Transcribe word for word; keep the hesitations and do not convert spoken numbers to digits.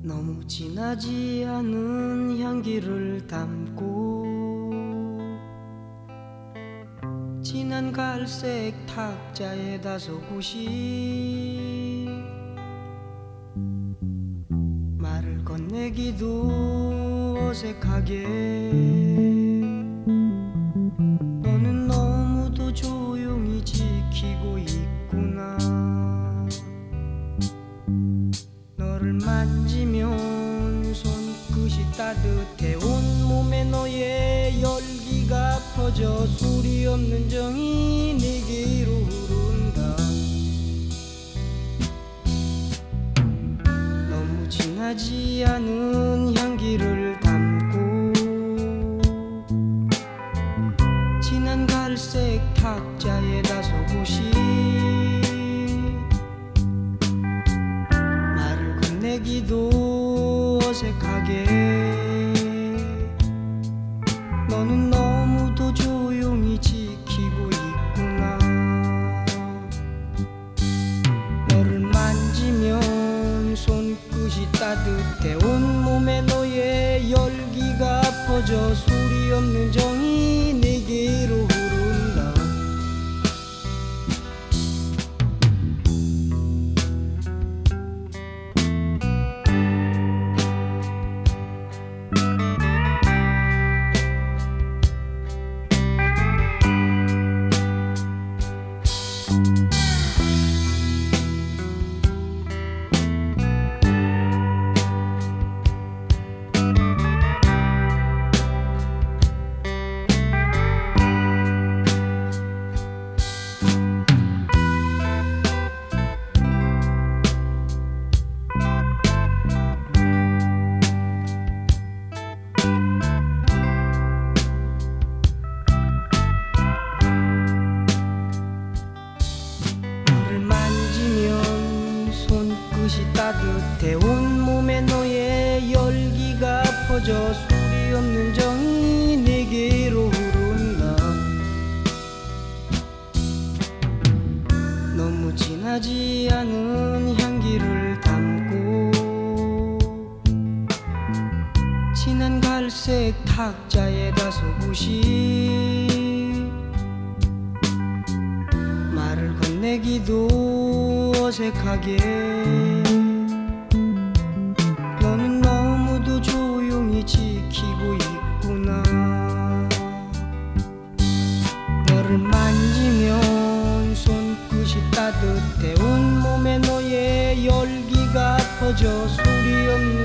너무 진하지 않은 향기를 담고 진한 갈색 탁자에 다소곳이 말을 건네기도 어색하게 너는 너무도 조용히 지키고 있구나. 너를 만지면 손끝이 따뜻해 온몸에 너의 열기가 퍼져 소리 없는 정이 내게로 흐른다. 너무 진하지 않은 향기를 담고 진한 갈색 탁자에 다소곳이 내기도 어색하게 너는 너무도 조용히 지키고 있구나. 너를 만지면 손끝이 따뜻해 온몸에 너의 열기가 퍼져 소리 없는 정이 내게로 흐른다. 손끝이 따뜻해 온몸에 너의 열기가 퍼져 소리 없는 정이 내게로 흐른다. 너무 진하지 않은 향기를 담고 진한 갈색 탁자에 다소곳이 말을 건네기도 어색하게 너는 너무도 조용히 지키고 있구나. 너를 만지면 손끝이 따뜻해 온몸에 너의 열기가 퍼져 소리 없는